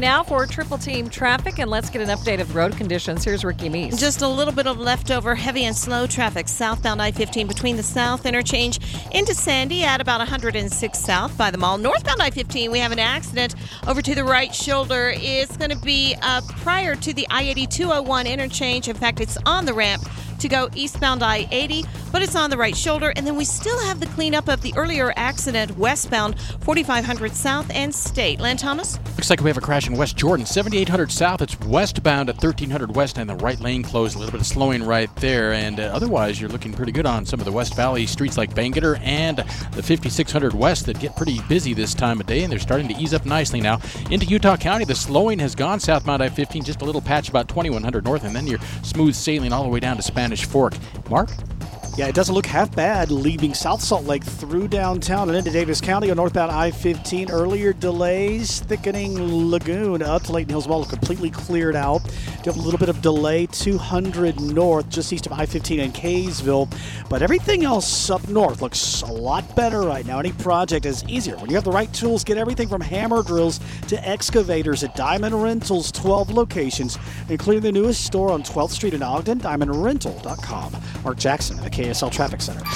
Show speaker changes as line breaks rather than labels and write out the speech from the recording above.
now for Triple Team Traffic, and let's get an update of road conditions. Here's Ricky Meese.
Just a little bit of leftover heavy and slow traffic southbound I-15 between the South Interchange into Sandy at about 106 South by the mall. Northbound I-15, we have an accident over to the right shoulder. It's going to be prior to the I-80 201 interchange. In fact, it's on the ramp to go eastbound I-80, but it's on the right shoulder. And then we still have the cleanup of the earlier accident westbound 4500 South and State. Len Thomas?
Looks like we have a crash in West Jordan, 7800 South. It's westbound at 1300 West, and the right lane closed. A little bit of slowing right there, and otherwise you're looking pretty good on some of the West Valley streets like Bangerter and the 5600 West that get pretty busy this time of day, and they're starting to ease up nicely now. Into Utah County, the slowing has gone southbound I-15, just a little patch about 2100 North, and then you're smooth sailing all the way down to Spanish Fork. Mark?
Yeah, it doesn't look half bad leaving South Salt Lake through downtown and into Davis County on northbound I-15. Earlier delays, thickening Lagoon up to Layton Hills Mall, completely cleared out. Do have a little bit of delay 200 north, just east of I-15 in Kaysville. But everything else up north looks a lot better right now. Any project is easier when you have the right tools. Get everything from hammer drills to excavators at Diamond Rentals, 12 locations, including the newest store on 12th Street in Ogden, diamondrental.com. Mark Jackson at the KSL Traffic Center.